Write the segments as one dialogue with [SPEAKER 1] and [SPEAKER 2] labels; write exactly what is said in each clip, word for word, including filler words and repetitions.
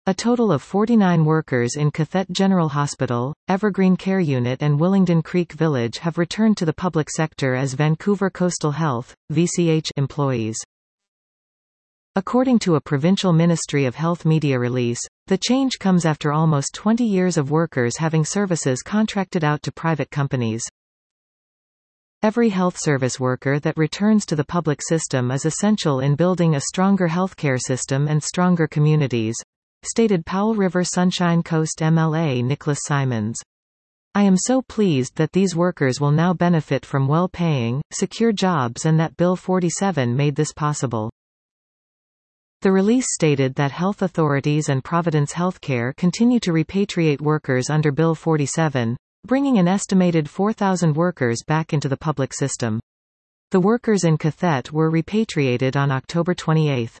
[SPEAKER 1] A total of forty-nine workers in Cathet General Hospital, Evergreen Care Unit and Willingdon Creek Village have returned to the public sector as Vancouver Coastal Health, V C H, employees. According to a Provincial Ministry of Health media release, the change comes after almost twenty years of workers having services contracted out to private companies. Every health service worker that returns to the public system is essential in building a stronger healthcare system and stronger communities, stated Powell River Sunshine Coast M L A Nicholas Simons. I am so pleased that these workers will now benefit from well-paying, secure jobs and that Bill forty-seven made this possible. The release stated that health authorities and Providence Healthcare continue to repatriate workers under Bill forty-seven, bringing an estimated four thousand workers back into the public system. The workers in Cathet were repatriated on October twenty-eighth.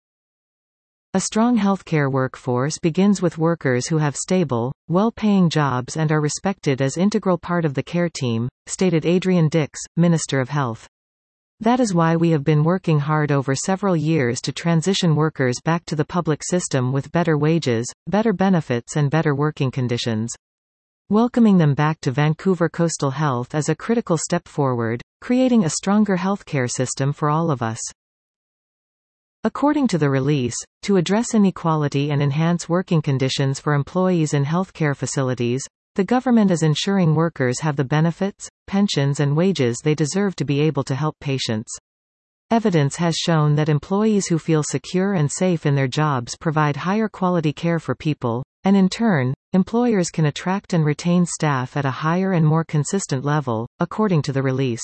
[SPEAKER 1] A strong healthcare workforce begins with workers who have stable, well-paying jobs and are respected as integral part of the care team, stated Adrian Dix, Minister of Health. That is why we have been working hard over several years to transition workers back to the public system with better wages, better benefits and better working conditions. Welcoming them back to Vancouver Coastal Health is a critical step forward, creating a stronger healthcare system for all of us. According to the release, to address inequality and enhance working conditions for employees in healthcare facilities, the government is ensuring workers have the benefits, pensions and wages they deserve to be able to help patients. Evidence has shown that employees who feel secure and safe in their jobs provide higher quality care for people, and in turn, employers can attract and retain staff at a higher and more consistent level, according to the release.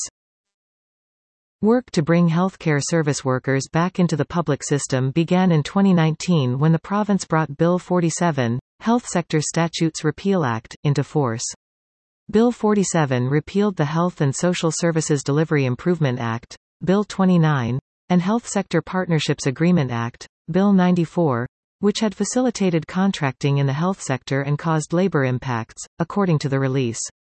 [SPEAKER 1] Work to bring healthcare service workers back into the public system began in twenty nineteen when the province brought Bill forty-seven, Health Sector Statutes Repeal Act, into force. Bill forty-seven repealed the Health and Social Services Delivery Improvement Act, Bill twenty-nine, and Health Sector Partnerships Agreement Act, Bill ninety-four, which had facilitated contracting in the health sector and caused labor impacts, according to the release.